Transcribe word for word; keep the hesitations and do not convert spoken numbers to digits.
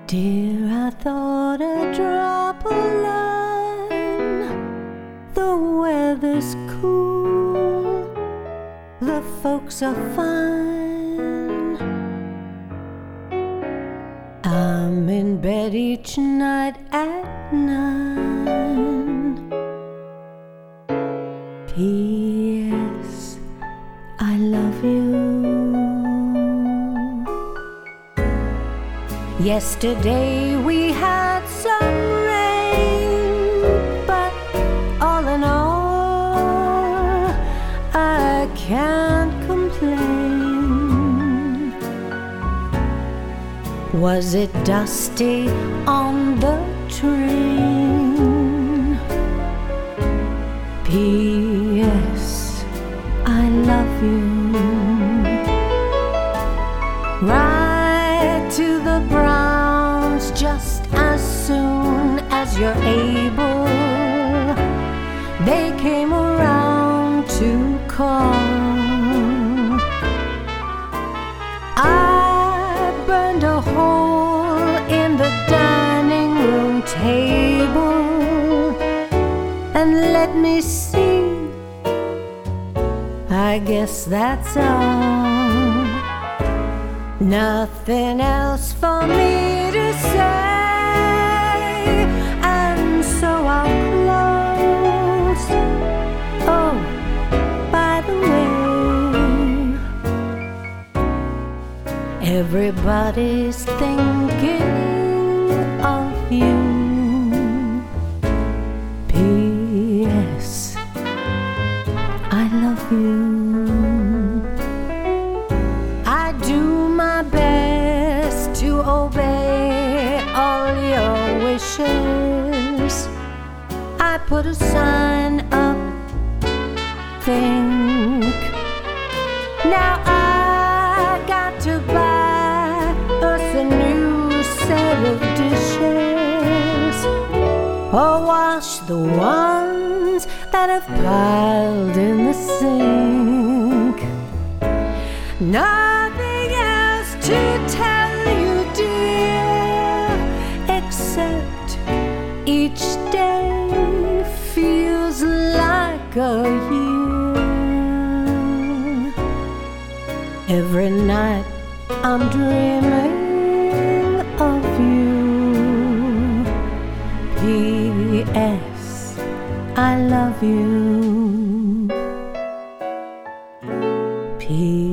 Dear, I thought I'd drop a line. The weather's cool, the folks are fine. I'm in bed each night at nine. P S I love you. Yesterday we had some rain, but all in all, I can't complain. Was it dusty on the train? P S I love you. Write to the Browns just as soon as you're able. They came around to call. I burned a hole in the dining room table, and let me see, I guess that's all. Nothing else for me to say, and so I'll close. Oh, by the way, everybody's thinking of you. P S I love you. I do my best to obey all your wishes. I put a sign up, think. Now I got to buy us a new set of dishes, or wash the ones that have piled in the sink. Nothing else to tell you, dear, except each day feels like a year. Every night I'm dreaming of you. P S I love you. P